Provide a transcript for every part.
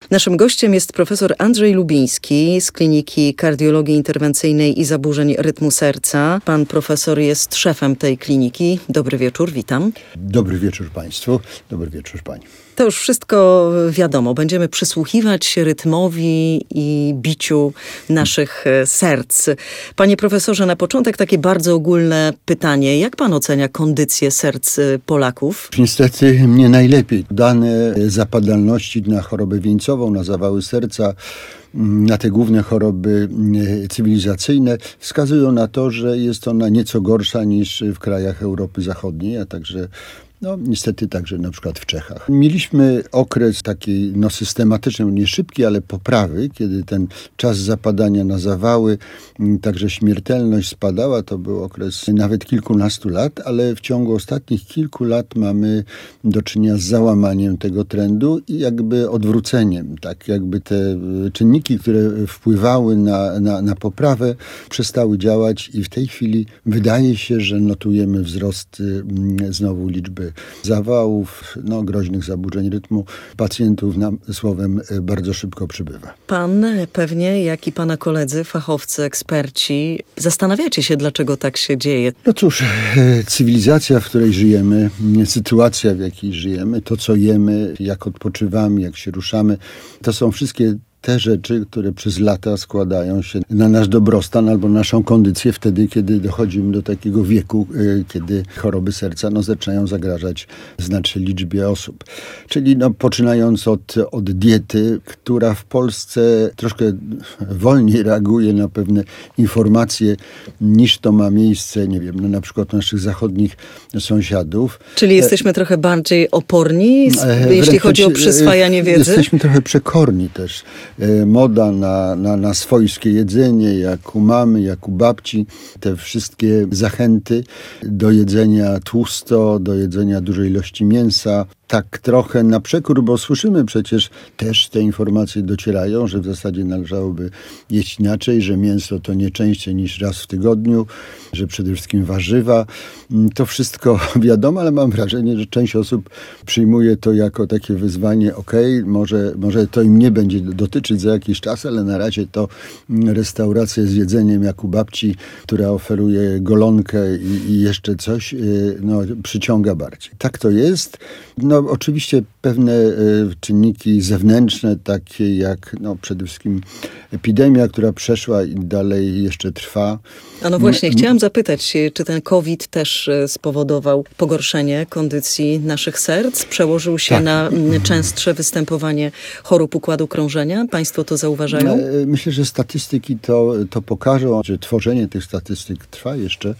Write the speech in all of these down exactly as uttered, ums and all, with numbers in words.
Naszym gościem jest profesor Andrzej Lubiński z Kliniki Kardiologii Interwencyjnej i Zaburzeń Rytmu Serca. Pan profesor jest szefem tej kliniki. Dobry wieczór, witam. Dobry wieczór Państwu, dobry wieczór Pani. To już wszystko wiadomo. Będziemy przysłuchiwać się rytmowi i biciu naszych serc. Panie profesorze, na początek takie bardzo ogólne pytanie. Jak pan ocenia kondycję serc Polaków? Niestety nie najlepiej. Dane zapadalności na chorobę wieńcową, na zawały serca, na te główne choroby cywilizacyjne wskazują na to, że jest ona nieco gorsza niż w krajach Europy Zachodniej, a także no niestety także na przykład w Czechach. Mieliśmy okres takiej no systematycznej, nie szybki, ale poprawy, kiedy ten czas zapadania na zawały, także śmiertelność spadała. To był okres nawet kilkunastu lat, ale w ciągu ostatnich kilku lat mamy do czynienia z załamaniem tego trendu i jakby odwróceniem. Tak jakby te czynniki, które wpływały na, na, na poprawę, przestały działać i w tej chwili wydaje się, że notujemy wzrost znowu liczby zawałów, no, groźnych zaburzeń rytmu. Pacjentów nam, słowem, bardzo szybko przybywa. Pan pewnie, jak i pana koledzy, fachowcy, eksperci, zastanawiacie się, dlaczego tak się dzieje. No cóż, cywilizacja, w której żyjemy, sytuacja, w jakiej żyjemy, to, co jemy, jak odpoczywamy, jak się ruszamy, to są wszystkie te rzeczy, które przez lata składają się na nasz dobrostan albo naszą kondycję wtedy, kiedy dochodzimy do takiego wieku, kiedy choroby serca no, zaczynają zagrażać znacznej liczbie osób. Czyli no, poczynając od, od diety, która w Polsce troszkę wolniej reaguje na pewne informacje niż to ma miejsce, nie wiem, no, na przykład naszych zachodnich sąsiadów. Czyli jesteśmy e... trochę bardziej oporni, e... jeśli chodzi o przyswajanie wiedzy? Jesteśmy trochę przekorni też. Moda na, na, na swojskie jedzenie, jak u mamy, jak u babci. Te wszystkie zachęty do jedzenia tłusto, do jedzenia dużej ilości mięsa. Tak trochę na przekór, bo słyszymy przecież, też te informacje docierają, że w zasadzie należałoby jeść inaczej, że mięso to nie częściej niż raz w tygodniu, że przede wszystkim warzywa. To wszystko wiadomo, ale mam wrażenie, że część osób przyjmuje to jako takie wyzwanie, okej, okay, może, może to im nie będzie dotyczyć za jakiś czas, ale na razie to restauracja z jedzeniem jak u babci, która oferuje golonkę i, i jeszcze coś, no, przyciąga bardziej. Tak to jest. No, oczywiście pewne y, czynniki zewnętrzne, takie jak no, przede wszystkim epidemia, która przeszła i dalej jeszcze trwa. A no właśnie, no, chciałam zapytać, czy ten COVID też spowodował pogorszenie kondycji naszych serc? Przełożył się tak na częstsze występowanie chorób układu krążenia? Państwo to zauważają? Myślę, że statystyki to, to pokażą, że tworzenie tych statystyk trwa jeszcze,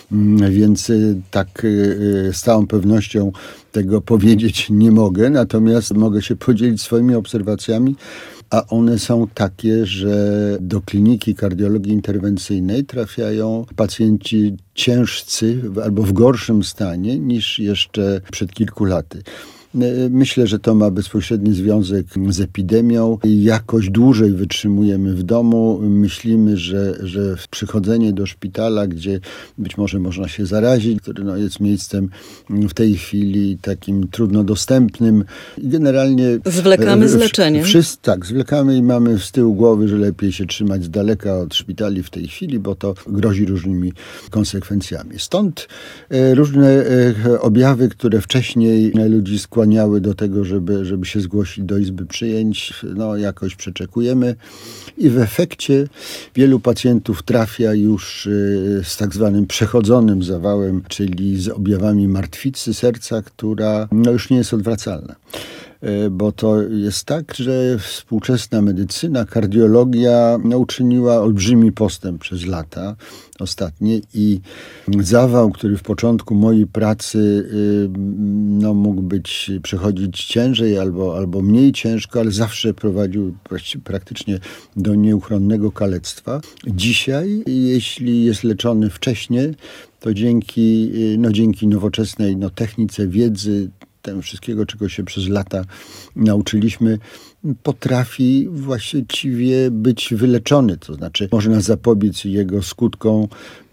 więc tak z całą pewnością tego powiedzieć nie mogę, natomiast mogę się podzielić swoimi obserwacjami, a one są takie, że do kliniki kardiologii interwencyjnej trafiają pacjenci ciężcy albo w gorszym stanie niż jeszcze przed kilku laty. Myślę, że to ma bezpośredni związek z epidemią. Jakoś dłużej wytrzymujemy w domu. Myślimy, że, że przychodzenie do szpitala, gdzie być może można się zarazić, który no jest miejscem w tej chwili takim trudno dostępnym. I generalnie zwlekamy z leczeniem. Wszyscy, tak, zwlekamy i mamy z tyłu głowy, że lepiej się trzymać z daleka od szpitali w tej chwili, bo to grozi różnymi konsekwencjami. Stąd różne objawy, które wcześniej ludzi składają do tego, żeby, żeby się zgłosić do izby przyjęć, no jakoś przeczekujemy i w efekcie wielu pacjentów trafia już z tak zwanym przechodzonym zawałem, czyli z objawami martwicy serca, która no, już nie jest odwracalna. Bo to jest tak, że współczesna medycyna, kardiologia no, uczyniła olbrzymi postęp przez lata ostatnie i zawał, który w początku mojej pracy no, mógł być, przechodzić ciężej albo, albo mniej ciężko, ale zawsze prowadził praktycznie do nieuchronnego kalectwa. Dzisiaj, jeśli jest leczony wcześniej, to dzięki, no, dzięki nowoczesnej no, technice, wiedzy, tego wszystkiego, czego się przez lata nauczyliśmy, potrafi właściwie być wyleczony. To znaczy można zapobiec jego skutkom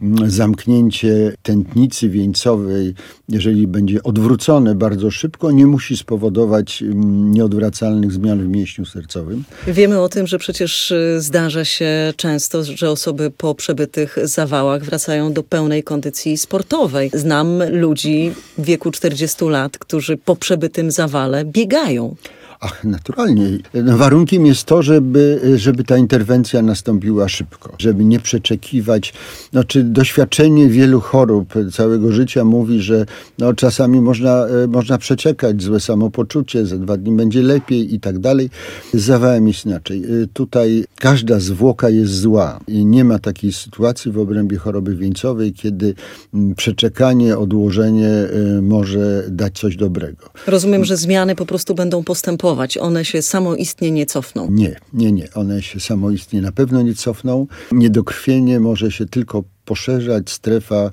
zamknięcie tętnicy wieńcowej, jeżeli będzie odwrócone bardzo szybko, nie musi spowodować nieodwracalnych zmian w mięśniu sercowym. Wiemy o tym, że przecież zdarza się często, że osoby po przebytych zawałach wracają do pełnej kondycji sportowej. Znam ludzi w wieku czterdziestu lat, którzy po przebytym zawale biegają. Ach, naturalnie. No, warunkiem jest to, żeby, żeby ta interwencja nastąpiła szybko, żeby nie przeczekiwać. Znaczy, doświadczenie wielu chorób całego życia mówi, że no, czasami można, można przeczekać złe samopoczucie, za dwa dni będzie lepiej i tak dalej. Z zawałem jest inaczej. Tutaj każda zwłoka jest zła i nie ma takiej sytuacji w obrębie choroby wieńcowej, kiedy przeczekanie, odłożenie może dać coś dobrego. Rozumiem, że zmiany po prostu będą postępować. One się samoistnie nie cofną. Nie, nie, nie. One się samoistnie na pewno nie cofną. Niedokrwienie może się tylko poszerzać, strefa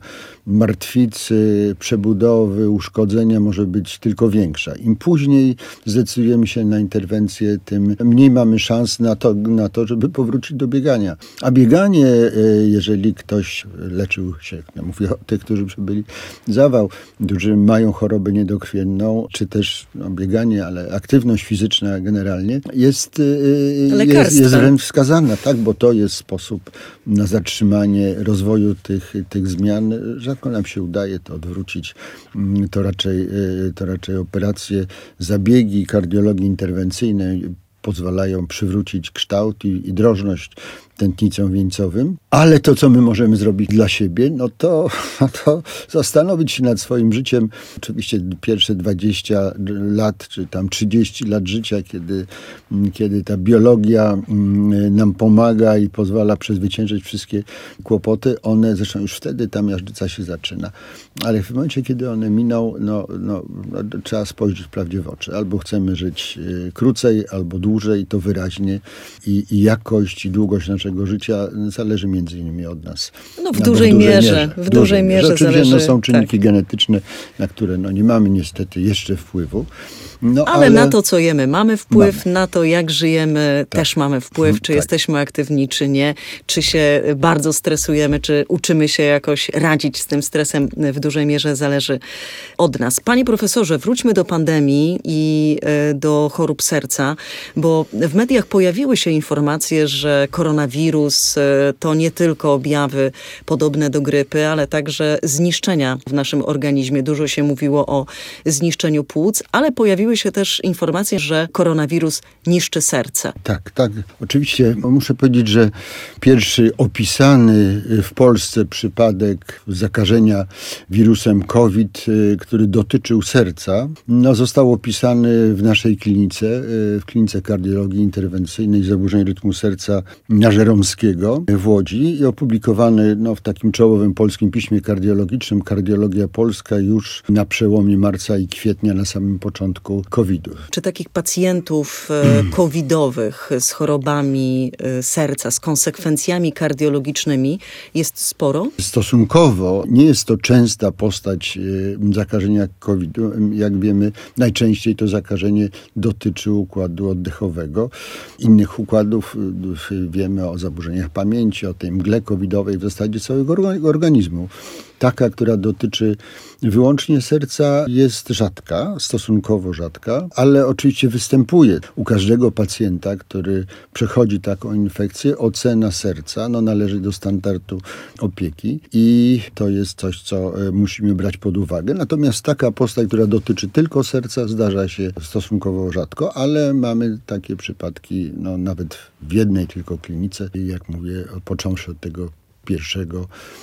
martwicy, przebudowy, uszkodzenia może być tylko większa. Im później zdecydujemy się na interwencję, tym mniej mamy szans na to, na to, żeby powrócić do biegania. A bieganie, jeżeli ktoś leczył się, ja mówię o tych, którzy przebyli zawał, którzy mają chorobę niedokrwienną, czy też no, bieganie, ale aktywność fizyczna generalnie jest, jest, jest wręcz wskazana, tak, bo to jest sposób na zatrzymanie rozwoju Tych, tych zmian. Rzadko nam się udaje to odwrócić. To raczej, to raczej operacje, zabiegi kardiologii interwencyjnej pozwalają przywrócić kształt i, i drożność tętnicom wieńcowym. Ale to, co my możemy zrobić dla siebie, no to, to zastanowić się nad swoim życiem. Oczywiście pierwsze dwadzieścia lat, czy tam trzydzieści lat życia, kiedy, kiedy ta biologia nam pomaga i pozwala przezwyciężyć wszystkie kłopoty, one, zresztą już wtedy ta miażdżyca się zaczyna. Ale w momencie, kiedy one miną, no, no, no, trzeba spojrzeć prawdzie w oczy. Albo chcemy żyć krócej, albo dłużej, to wyraźnie. I, i jakość, i długość naszego życia zależy między innymi od nas. No w dużej, w dużej mierze. mierze. W dużej mierze Oczywiście zależy. No, są czynniki tak. genetyczne, na które no, nie mamy niestety jeszcze wpływu. No, ale, ale na to, co jemy, mamy wpływ, mamy. Na to, jak żyjemy, tak. też mamy wpływ, czy tak. jesteśmy aktywni, czy nie, czy się bardzo stresujemy, czy uczymy się jakoś radzić z tym stresem, w dużej mierze zależy od nas. Panie profesorze, wróćmy do pandemii i do chorób serca, bo w mediach pojawiły się informacje, że koronawirus to nie tylko objawy podobne do grypy, ale także zniszczenia w naszym organizmie. Dużo się mówiło o zniszczeniu płuc, ale pojawiły się też informacje, że koronawirus niszczy serce. Tak, tak. Oczywiście muszę powiedzieć, że pierwszy opisany w Polsce przypadek zakażenia wirusem COVID, który dotyczył serca, no, został opisany w naszej klinice, w klinice kardiologii interwencyjnej zaburzeń rytmu serca na Żeromskiego w Łodzi i opublikowany no, w takim czołowym polskim piśmie kardiologicznym Kardiologia Polska już na przełomie marca i kwietnia, na samym początku kowida. Czy takich pacjentów hmm. covidowych z chorobami serca, z konsekwencjami kardiologicznymi jest sporo? Stosunkowo nie jest to częsta postać zakażenia kowidem. Jak wiemy, najczęściej to zakażenie dotyczy układu oddechowego. Innych układów wiemy o zaburzeniach pamięci, o tej mgle covidowej, w zasadzie całego organizmu. Taka, która dotyczy wyłącznie serca, jest rzadka, stosunkowo rzadka, ale oczywiście występuje. U każdego pacjenta, który przechodzi taką infekcję, ocena serca no, należy do standardu opieki i to jest coś, co musimy brać pod uwagę. Natomiast taka postać, która dotyczy tylko serca, zdarza się stosunkowo rzadko, ale mamy takie przypadki no, nawet w jednej tylko klinice. Jak mówię, począwszy od tego pierwszego,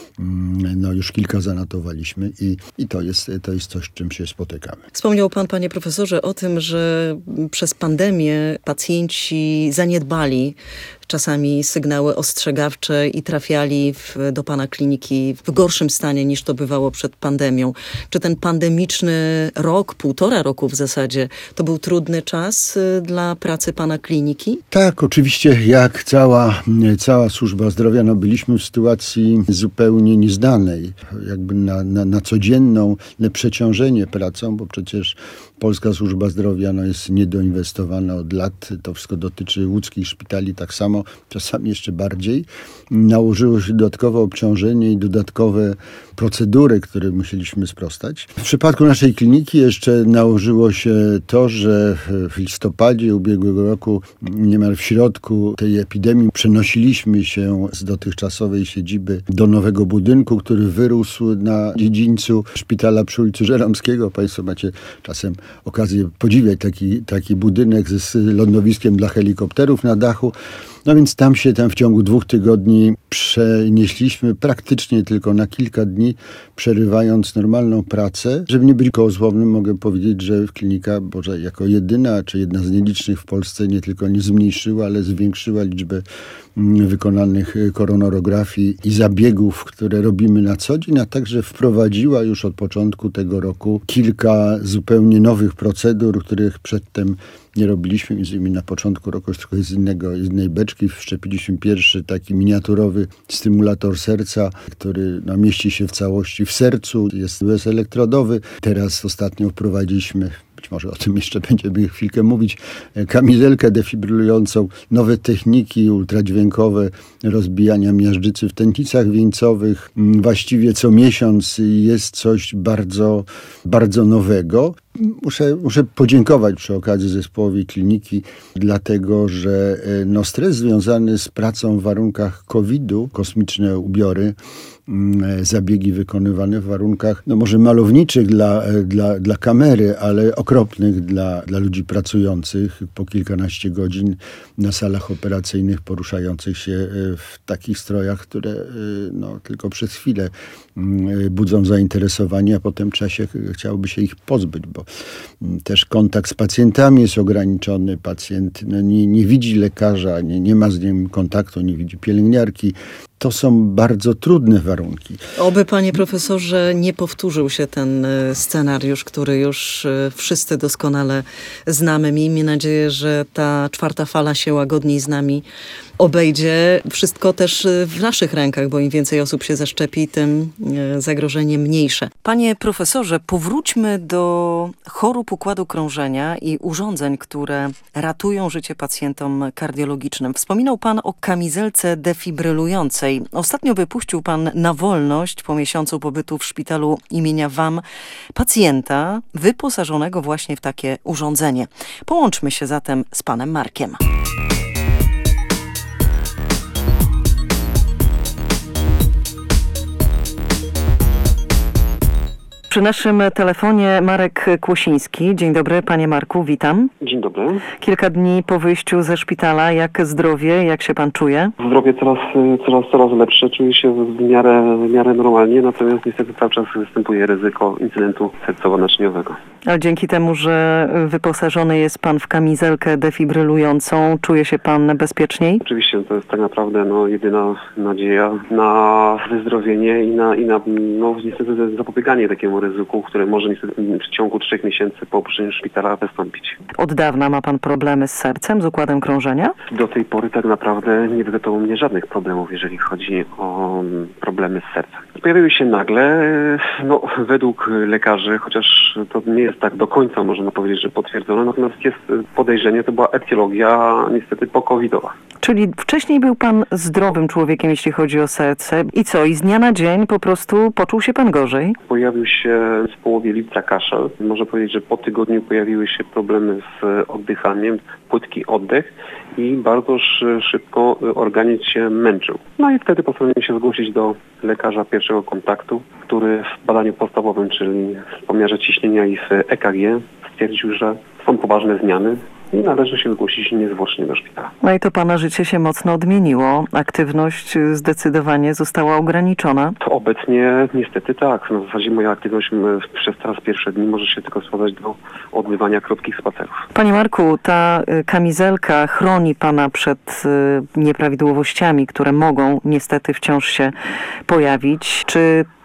no już kilka zanotowaliśmy i, i to jest, to jest coś, z czym się spotykamy. Wspomniał pan, panie profesorze, o tym, że przez pandemię pacjenci zaniedbali czasami sygnały ostrzegawcze i trafiali w, do pana kliniki w gorszym stanie niż to bywało przed pandemią. Czy ten pandemiczny rok, półtora roku w zasadzie, to był trudny czas dla pracy pana kliniki? Tak, oczywiście jak cała, cała służba zdrowia, no byliśmy w sytuacji zupełnie nieznanej, jakby na, na, na codzienną przeciążenie pracą, bo przecież polska służba zdrowia no, jest niedoinwestowana od lat. To wszystko dotyczy łódzkich szpitali tak samo, czasami jeszcze bardziej. Nałożyło się dodatkowe obciążenie i dodatkowe procedury, które musieliśmy sprostać. W przypadku naszej kliniki jeszcze nałożyło się to, że w listopadzie ubiegłego roku, niemal w środku tej epidemii, przenosiliśmy się z dotychczasowej siedziby do nowego budynku, który wyrósł na dziedzińcu szpitala przy ulicy Żeromskiego. Państwo macie czasem okazję podziwiać taki, taki budynek z lądowiskiem dla helikopterów na dachu. No więc tam się tam w ciągu dwóch tygodni przenieśliśmy praktycznie tylko na kilka dni, przerywając normalną pracę. Żeby nie być kołosłownym, mogę powiedzieć, że klinika Boże jako jedyna, czy jedna z nielicznych w Polsce nie tylko nie zmniejszyła, ale zwiększyła liczbę wykonanych koronarografii i zabiegów, które robimy na co dzień, a także wprowadziła już od początku tego roku kilka zupełnie nowych procedur, których przedtem nie robiliśmy. Między innymi na początku roku tylko z innego, z innej beczki wszczepiliśmy pierwszy taki miniaturowy stymulator serca, który no, mieści się w całości w sercu, jest bezelektrodowy. Teraz ostatnio wprowadziliśmy, być może o tym jeszcze będziemy chwilkę mówić, kamizelkę defibrylującą, nowe techniki ultradźwiękowe rozbijania miażdżycy w tętnicach wieńcowych. Właściwie co miesiąc jest coś bardzo, bardzo nowego. Muszę, muszę podziękować przy okazji zespołowi kliniki, dlatego że no, stres związany z pracą w warunkach kowida, kosmiczne ubiory, zabiegi wykonywane w warunkach, no może malowniczych dla, dla, dla kamery, ale okropnych dla, dla ludzi pracujących po kilkanaście godzin na salach operacyjnych, poruszających się w takich strojach, które no, tylko przez chwilę budzą zainteresowanie, a potem w czasie chciałoby się ich pozbyć, bo też kontakt z pacjentami jest ograniczony. Pacjent no, nie, nie widzi lekarza, nie, nie ma z nim kontaktu, nie widzi pielęgniarki. To są bardzo trudne warunki. Oby, panie profesorze, nie powtórzył się ten scenariusz, który już wszyscy doskonale znamy. Miejmy nadzieję, że ta czwarta fala się łagodniej z nami obejdzie. Wszystko też w naszych rękach, bo im więcej osób się zaszczepi, tym zagrożenie mniejsze. Panie profesorze, powróćmy do chorób układu krążenia i urządzeń, które ratują życie pacjentom kardiologicznym. Wspominał pan o kamizelce defibrylującej. Ostatnio wypuścił pan na wolność po miesiącu pobytu w szpitalu imienia W A M pacjenta wyposażonego właśnie w takie urządzenie. Połączmy się zatem z panem Markiem. Przy naszym telefonie Marek Kłosiński. Dzień dobry, panie Marku, witam. Dzień dobry. Kilka dni po wyjściu ze szpitala. Jak zdrowie? Jak się pan czuje? Zdrowie coraz, coraz, coraz lepsze. Czuję się w miarę, w miarę normalnie, natomiast niestety cały czas występuje ryzyko incydentu sercowo-naczyniowego. Ale dzięki temu, że wyposażony jest pan w kamizelkę defibrylującą, czuje się pan bezpieczniej? Oczywiście to jest tak naprawdę no, jedyna nadzieja na wyzdrowienie i na, i na no, niestety zapobieganie takiemu ryzyku, które może niestety w ciągu trzech miesięcy po opuszczeniu szpitala wystąpić. Od dawna ma pan problemy z sercem, z układem krążenia? Do tej pory tak naprawdę nie wykryto u mnie żadnych problemów, jeżeli chodzi o problemy z sercem. Pojawiły się nagle, no według lekarzy, chociaż to nie jest tak do końca, można powiedzieć, że potwierdzone, natomiast jest podejrzenie, to była etiologia niestety po-covidowa. Czyli wcześniej był pan zdrowym człowiekiem, jeśli chodzi o serce. I co? I z dnia na dzień po prostu poczuł się pan gorzej? Pojawił się w połowie lipca kaszel. Można powiedzieć, że po tygodniu pojawiły się problemy z oddychaniem, płytki oddech i bardzo szybko organizm się męczył. No i wtedy postanowiłem się zgłosić do lekarza pierwszego kontaktu, który w badaniu podstawowym, czyli w pomiarze ciśnienia i w E K G stwierdził, że są poważne zmiany i należy się zgłosić niezwłocznie do szpitala. No i to pana życie się mocno odmieniło. Aktywność zdecydowanie została ograniczona. To obecnie niestety tak. No w zasadzie moja aktywność przez teraz pierwsze dni może się tylko sprowadzać do odbywania krótkich spacerów. Panie Marku, ta kamizelka chroni pana przed nieprawidłowościami, które mogą niestety wciąż się pojawić. Czy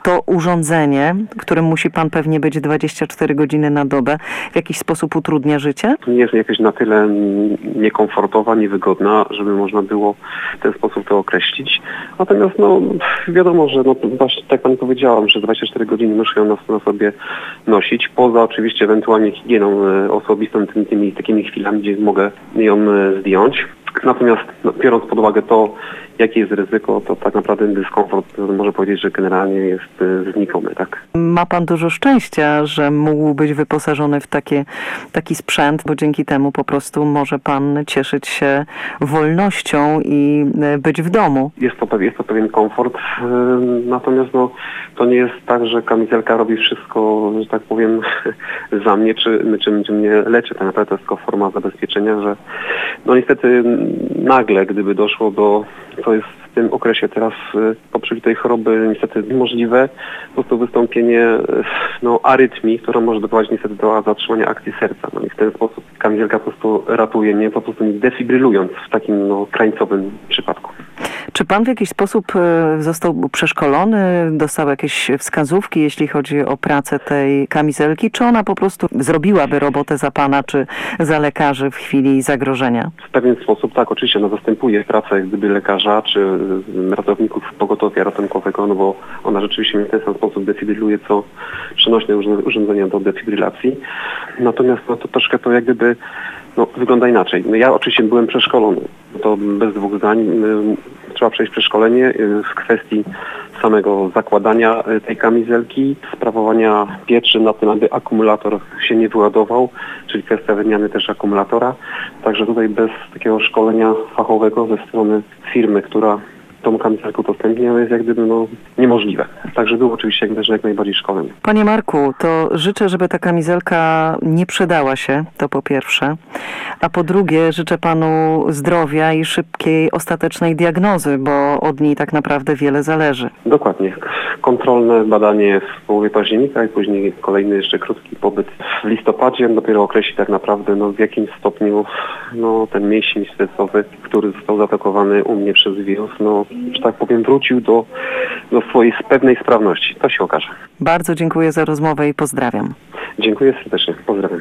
to urządzenie, którym musi pan pewnie być dwadzieścia cztery godziny na dobę, w jakiś sposób utrudnia życie? Nie jest jakaś na tyle niekomfortowa, niewygodna, żeby można było w ten sposób to określić. Natomiast no, wiadomo, że no, właśnie tak pani powiedziałam, że dwadzieścia cztery godziny muszę ją na, na sobie nosić, poza oczywiście ewentualnie higieną osobistą, tymi, tymi takimi chwilami, gdzie mogę ją zdjąć. Natomiast no, biorąc pod uwagę to, jakie jest ryzyko, to tak naprawdę dyskomfort może powiedzieć, że generalnie jest y, znikomy, tak? Ma pan dużo szczęścia, że mógł być wyposażony w takie, taki sprzęt, bo dzięki temu po prostu może pan cieszyć się wolnością i y, być w domu. Jest to, jest to pewien komfort, y, natomiast no, to nie jest tak, że kamizelka robi wszystko, że tak powiem, za mnie, czy, czy, czy mnie leczy. Tak naprawdę to jest tylko forma zabezpieczenia, że no niestety nagle, gdyby doszło do, co jest w tym okresie teraz po przebiegu tej choroby niestety możliwe, po prostu wystąpienie no, arytmii, która może doprowadzić niestety do zatrzymania akcji serca. No i w ten sposób kamizelka po prostu ratuje mnie, po prostu nie defibrylując w takim no, krańcowym przypadku. Czy pan w jakiś sposób został przeszkolony, dostał jakieś wskazówki, jeśli chodzi o pracę tej kamizelki, czy ona po prostu zrobiłaby robotę za pana, czy za lekarzy w chwili zagrożenia? W pewien sposób tak, oczywiście ona zastępuje pracę jak gdyby lekarza, czy ratowników pogotowia ratunkowego, no bo ona rzeczywiście w ten sam sposób defibryluje, co przenośne urządzenia do defibrylacji. Natomiast no, to troszkę to jak gdyby no, wygląda inaczej. No, ja oczywiście byłem przeszkolony, to bez dwóch zdań. Trzeba przejść przeszkolenie w kwestii samego zakładania tej kamizelki, sprawowania pieczy na tym, aby akumulator się nie wyładował, czyli kwestia wymiany też akumulatora. Także tutaj bez takiego szkolenia fachowego ze strony firmy, która tą kamizelkę udostępnia, jest jak gdyby no, niemożliwe. Także był oczywiście jak, jak najbardziej szkolony. Panie Marku, to życzę, żeby ta kamizelka nie przydała się, to po pierwsze. A po drugie, życzę panu zdrowia i szybkiej, ostatecznej diagnozy, bo od niej tak naprawdę wiele zależy. Dokładnie. Kontrolne badanie w połowie października i później kolejny jeszcze krótki pobyt w listopadzie. Dopiero określi tak naprawdę no, w jakim stopniu no, ten mięsień sercowy, który został zaatakowany u mnie przez wirus, no, że tak powiem, wrócił do, do swojej pewnej sprawności. To się okaże. Bardzo dziękuję za rozmowę i pozdrawiam. Dziękuję serdecznie. Pozdrawiam.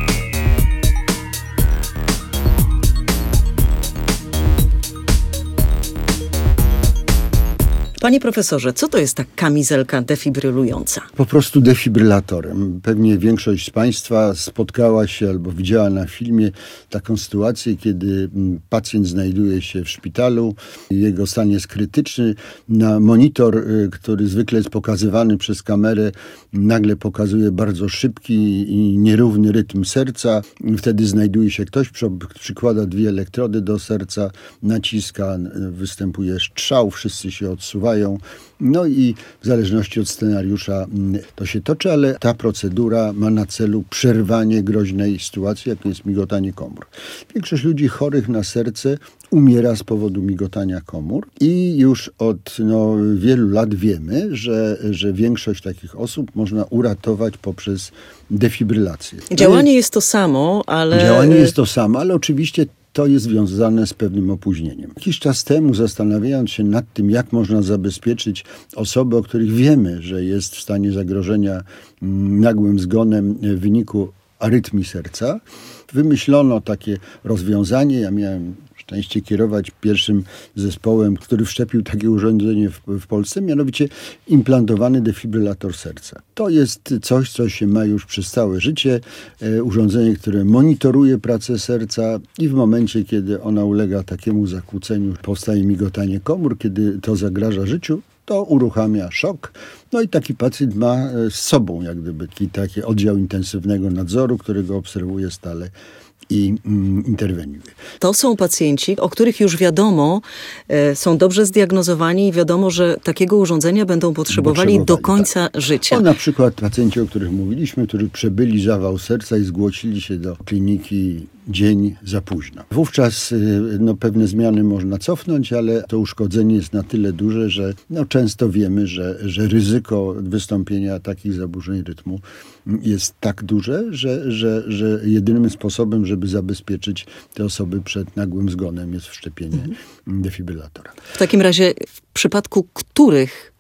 Panie profesorze, co to jest ta kamizelka defibrylująca? Po prostu defibrylatorem. Pewnie większość z Państwa spotkała się albo widziała na filmie taką sytuację, kiedy pacjent znajduje się w szpitalu, jego stan jest krytyczny. Na monitor, który zwykle jest pokazywany przez kamerę, nagle pokazuje bardzo szybki i nierówny rytm serca. Wtedy znajduje się ktoś, przykłada dwie elektrody do serca, naciska, występuje strzał, wszyscy się odsuwają. No i w zależności od scenariusza to się toczy, ale ta procedura ma na celu przerwanie groźnej sytuacji, jaką jest migotanie komór. Większość ludzi chorych na serce umiera z powodu migotania komór i już od no, wielu lat wiemy, że, że większość takich osób można uratować poprzez defibrylację. Działanie jest to samo, ale... Działanie jest to samo, ale oczywiście to jest związane z pewnym opóźnieniem. Jakiś czas temu, zastanawiając się nad tym, jak można zabezpieczyć osoby, o których wiemy, że jest w stanie zagrożenia nagłym zgonem w wyniku arytmii serca, wymyślono takie rozwiązanie. Ja miałem szczęście kierować pierwszym zespołem, który wszczepił takie urządzenie w, w Polsce, mianowicie implantowany defibrylator serca. To jest coś, co się ma już przez całe życie. E, urządzenie, które monitoruje pracę serca i w momencie, kiedy ona ulega takiemu zakłóceniu, powstaje migotanie komór, kiedy to zagraża życiu, to uruchamia szok. No i taki pacjent ma z sobą jak gdyby taki oddział intensywnego nadzoru, który go obserwuje stale i mm, interweniuje. To są pacjenci, o których już wiadomo, e, są dobrze zdiagnozowani i wiadomo, że takiego urządzenia będą potrzebowali, potrzebowali do końca tak. życia. O, na przykład pacjenci, o których mówiliśmy, którzy przebyli zawał serca i zgłosili się do kliniki dzień za późno. Wówczas no, pewne zmiany można cofnąć, ale to uszkodzenie jest na tyle duże, że no, często wiemy, że, że ryzyko wystąpienia takich zaburzeń rytmu jest tak duże, że, że, że jedynym sposobem, żeby zabezpieczyć te osoby przed nagłym zgonem, jest wszczepienie mhm. defibrylatora. W takim razie w przypadku których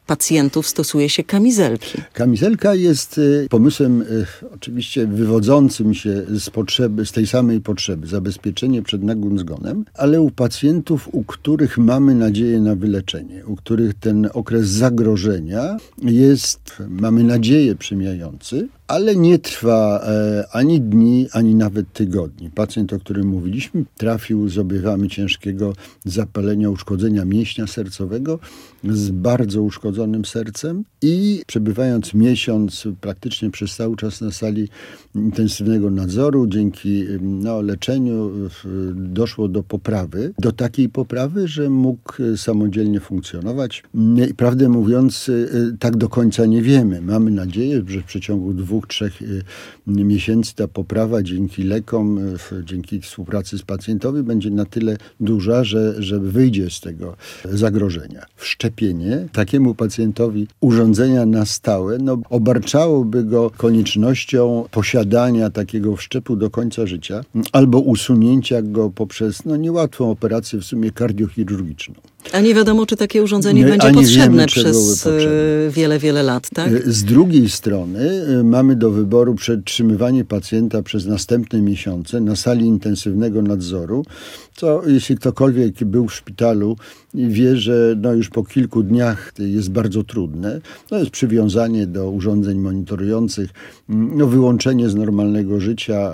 pacjentów stosuje się kamizelki. Kamizelka jest pomysłem oczywiście wywodzącym się z potrzeby, z tej samej potrzeby, zabezpieczenie przed nagłym zgonem, ale u pacjentów, u których mamy nadzieję na wyleczenie, u których ten okres zagrożenia jest, mamy nadzieję, przemijający, ale nie trwa e, ani dni, ani nawet tygodni. Pacjent, o którym mówiliśmy, trafił z objawami ciężkiego zapalenia, uszkodzenia mięśnia sercowego z bardzo uszkodzonym sercem i przebywając miesiąc praktycznie przez cały czas na sali intensywnego nadzoru, dzięki no, leczeniu doszło do poprawy, do takiej poprawy, że mógł samodzielnie funkcjonować. I prawdę mówiąc, tak do końca nie wiemy. Mamy nadzieję, że w przeciągu dwóch, trzech miesięcy ta poprawa dzięki lekom, dzięki współpracy z pacjentowi będzie na tyle duża, że, że wyjdzie z tego zagrożenia. Wszczepienie takiemu pacjentowi urządzenia na stałe no, obarczałoby go koniecznością posiadania takiego wszczepu do końca życia albo usunięcia go poprzez no, niełatwą operację w sumie kardiochirurgiczną. A nie wiadomo, czy takie urządzenie nie, będzie potrzebne wiemy, przez potrzebne. wiele, wiele lat, tak? Z drugiej strony mamy do wyboru przetrzymywanie pacjenta przez następne miesiące na sali intensywnego nadzoru, co jeśli ktokolwiek był w szpitalu wie, że no już po kilku dniach jest bardzo trudne. No jest przywiązanie do urządzeń monitorujących, no wyłączenie z normalnego życia,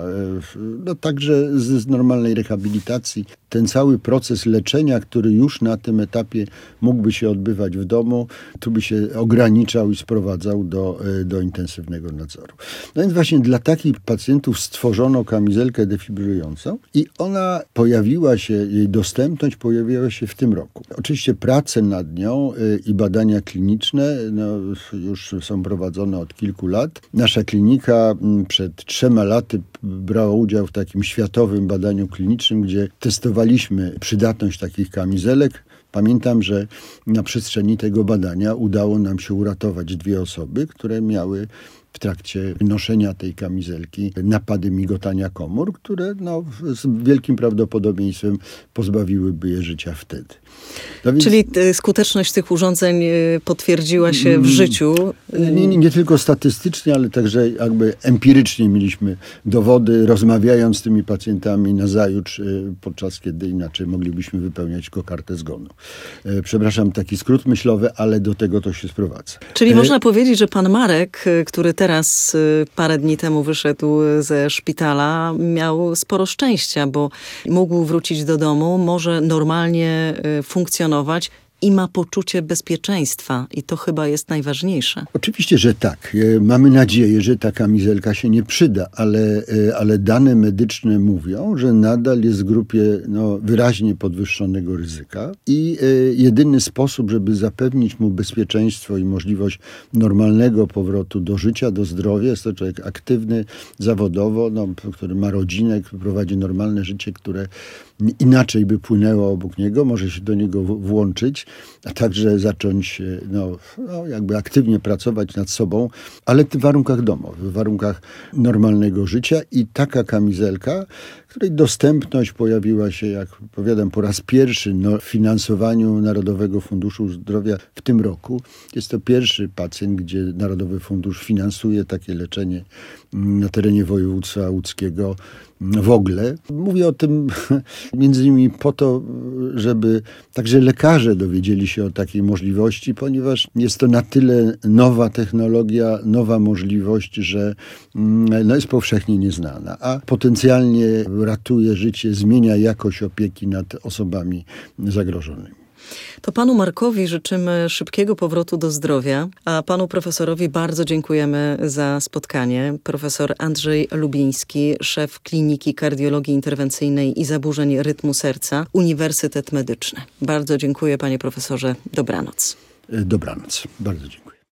no także z, z normalnej rehabilitacji. Ten cały proces leczenia, który już na tym etapie mógłby się odbywać w domu, tu by się ograniczał i sprowadzał do, do intensywnego nadzoru. No więc właśnie dla takich pacjentów stworzono kamizelkę defibrylującą i ona pojawiła się, jej dostępność pojawiła się w tym roku. Oczywiście prace nad nią i badania kliniczne no, już są prowadzone od kilku lat. Nasza klinika przed trzema laty brała udział w takim światowym badaniu klinicznym, gdzie testowaliśmy przydatność takich kamizelek. Pamiętam, że na przestrzeni tego badania udało nam się uratować dwie osoby, które miały w trakcie noszenia tej kamizelki napady migotania komór, które no, z wielkim prawdopodobieństwem pozbawiłyby je życia wtedy. No więc... Czyli skuteczność tych urządzeń potwierdziła się w życiu? Nie, nie, nie tylko statystycznie, ale także jakby empirycznie mieliśmy dowody, rozmawiając z tymi pacjentami nazajutrz, podczas kiedy inaczej moglibyśmy wypełniać kokardę zgonu. Przepraszam, taki skrót myślowy, ale do tego to się sprowadza. Czyli e... można powiedzieć, że pan Marek, który teraz parę dni temu wyszedł ze szpitala, miał sporo szczęścia, bo mógł wrócić do domu, może normalnie funkcjonować i ma poczucie bezpieczeństwa. I to chyba jest najważniejsze. Oczywiście, że tak. Mamy nadzieję, że ta kamizelka się nie przyda, ale, ale dane medyczne mówią, że nadal jest w grupie no, wyraźnie podwyższonego ryzyka i jedyny sposób, żeby zapewnić mu bezpieczeństwo i możliwość normalnego powrotu do życia, do zdrowia, jest to człowiek aktywny zawodowo, no, który ma rodzinę, który prowadzi normalne życie, które inaczej by płynęło obok niego, może się do niego w- włączyć, a także zacząć no, no, jakby aktywnie pracować nad sobą, ale w warunkach domowych, w warunkach normalnego życia i taka kamizelka, której dostępność pojawiła się, jak powiadam, po raz pierwszy no, w finansowaniu Narodowego Funduszu Zdrowia w tym roku. Jest to pierwszy pacjent, gdzie Narodowy Fundusz finansuje takie leczenie na terenie województwa łódzkiego w ogóle. Mówię o tym między innymi po to, żeby także lekarze dowiedzieli się o takiej możliwości, ponieważ jest to na tyle nowa technologia, nowa możliwość, że no, jest powszechnie nieznana, a potencjalnie ratuje życie, zmienia jakość opieki nad osobami zagrożonymi. To panu Markowi życzymy szybkiego powrotu do zdrowia, a panu profesorowi bardzo dziękujemy za spotkanie. Profesor Andrzej Lubiński, szef Kliniki Kardiologii Interwencyjnej i Zaburzeń Rytmu Serca, Uniwersytet Medyczny. Bardzo dziękuję, panie profesorze. Dobranoc. Dobranoc. Bardzo dziękuję.